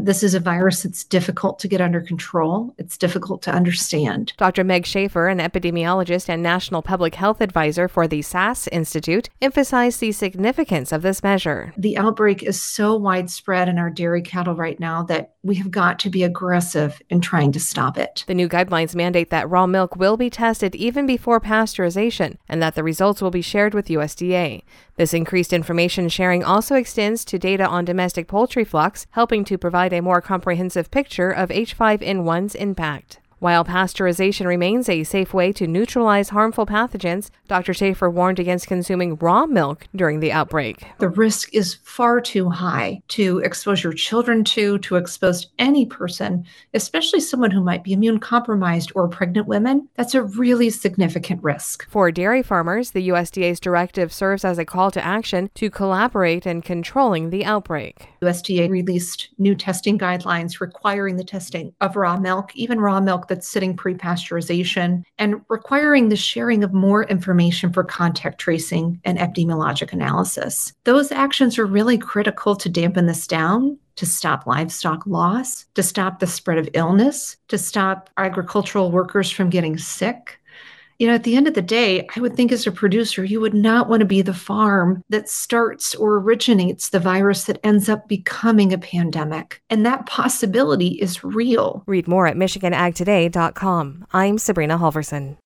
This is a virus that's difficult to get under control. It's difficult to understand. Dr. Meg Schaefer, an epidemiologist and national public health advisor for the SAS Institute, emphasized the significance of this measure. The outbreak is so widespread in our dairy cattle right now that we have got to be aggressive in trying to stop it. The new guidelines mandate that raw milk will be tested even before pasteurization and that the results will be shared with USDA. This increased information sharing also extends to data on domestic poultry flocks, helping to provide a more comprehensive picture of H5N1's impact. While pasteurization remains a safe way to neutralize harmful pathogens, Dr. Schaefer warned against consuming raw milk during the outbreak. The risk is far too high to expose your children to expose any person, especially someone who might be immune compromised or pregnant women. That's a really significant risk. For dairy farmers, the USDA's directive serves as a call to action to collaborate in controlling the outbreak. USDA released new testing guidelines requiring the testing of raw milk, even raw milk that's sitting pre-pasteurization, and requiring the sharing of more information for contact tracing and epidemiologic analysis. Those actions are really critical to dampen this down, to stop livestock loss, to stop the spread of illness, to stop agricultural workers from getting sick. At the end of the day, I would think as a producer, you would not want to be the farm that starts or originates the virus that ends up becoming a pandemic. And that possibility is real. Read more at MichiganAgToday.com. I'm Sabrina Halverson.